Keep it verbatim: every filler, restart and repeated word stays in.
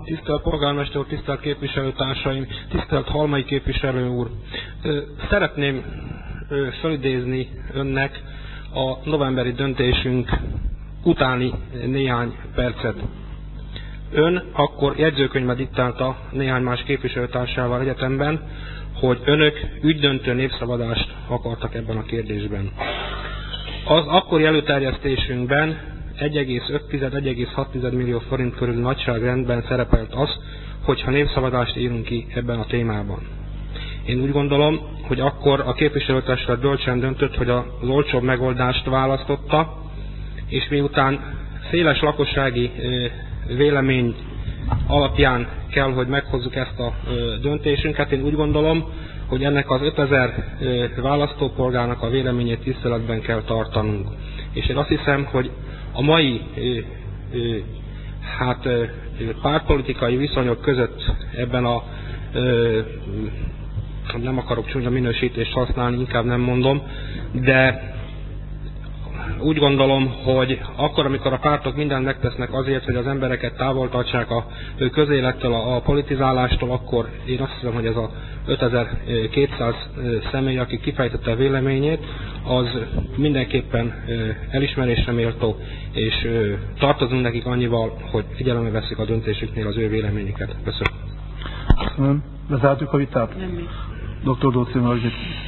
Tisztelt polgármester úr, tisztelt képviselőtársaim, tisztelt Halmai képviselő úr! Szeretném fölidézni önnek a novemberi döntésünk utáni néhány percet. Ön akkor jegyzőkönyvbe diktálta néhány más képviselőtársával egyetemben, hogy önök ügydöntő népszavazást akartak ebben a kérdésben. Az akkori előterjesztésünkben egy egész öt - egy egész hat millió forint körül nagyságrendben szerepelt az, hogyha népszavazást írunk ki ebben a témában. Én úgy gondolom, hogy akkor a képviselőtestület bölcsen döntött, hogy az olcsóbb megoldást választotta, és miután széles lakossági vélemény alapján kell, hogy meghozzuk ezt a döntésünket, én úgy gondolom, hogy ennek az ötezer választópolgárnak a véleményét tiszteletben kell tartanunk. És én azt hiszem, hogy a mai hát, pártpolitikai viszonyok között ebben a nem akarok csúnya minősítést használni, inkább nem mondom, de úgy gondolom, hogy akkor, amikor a pártok mindent megtesznek azért, hogy az embereket távol tartsák a közélettől, a politizálástól, akkor én azt hiszem, hogy ez a ötezer-kétszáz személy, aki kifejtette a véleményét, az mindenképpen elismerésre méltó, és tartozunk nekik annyival, hogy figyelembe veszik a döntésüknél az ő véleményüket. Köszönöm. Köszönöm. Lezártuk a vitát? Nem. doktor Dóczai Margit.